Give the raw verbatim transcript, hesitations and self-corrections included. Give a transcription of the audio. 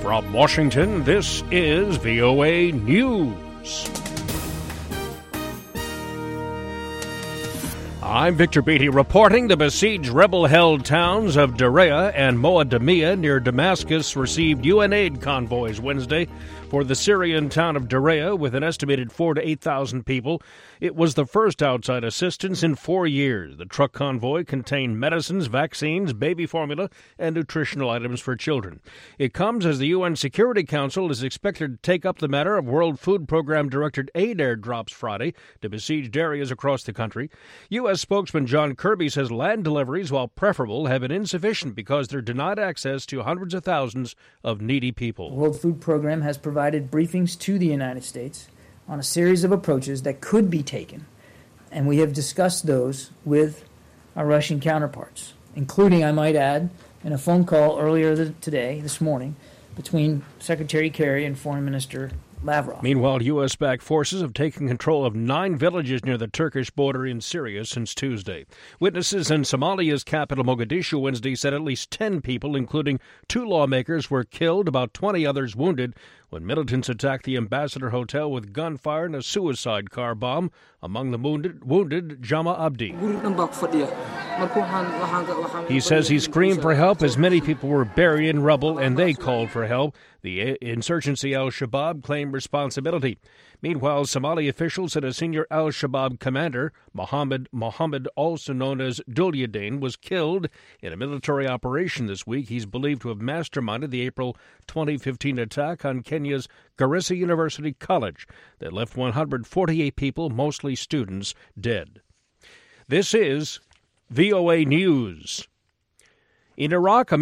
From Washington, this is V O A News. I'm Victor Beatty reporting. The besieged rebel-held towns of Daraa and Moadamia near Damascus received U N aid convoys Wednesday. For the Syrian town of Daraa, with an estimated four to eight thousand people, it was the first outside assistance in four years. The truck convoy contained medicines, vaccines, baby formula, and nutritional items for children. It comes as the U N Security Council is expected to take up the matter of World Food Program-directed aid airdrops Friday to besieged areas across the country. U S spokesman John Kirby says land deliveries, while preferable, have been insufficient because they're denied access to hundreds of thousands of needy people. The World Food Program has provided briefings to the United States on a series of approaches that could be taken, and we have discussed those with our Russian counterparts, including, I might add, in a phone call earlier today, this morning, between Secretary Kerry and Foreign Minister Lavrov. Meanwhile, U S-backed forces have taken control of nine villages near the Turkish border in Syria since Tuesday. Witnesses in Somalia's capital, Mogadishu, Wednesday said at least ten people, including two lawmakers, were killed, about twenty others wounded, when militants attacked the Ambassador Hotel with gunfire and a suicide car bomb. Among the wounded, wounded Jama Abdi. He says he screamed for help as many people were buried in rubble and they called for help. The insurgency Al-Shabaab claimed responsibility. Meanwhile, Somali officials said a senior Al-Shabaab commander, Mohammed Mohammed, also known as Dulyadin, was killed in a military operation this week. He's believed to have masterminded the April twenty fifteen attack on Kenya's Garissa University College that left one hundred forty-eight people, mostly students, dead. This is V O A News. In Iraq,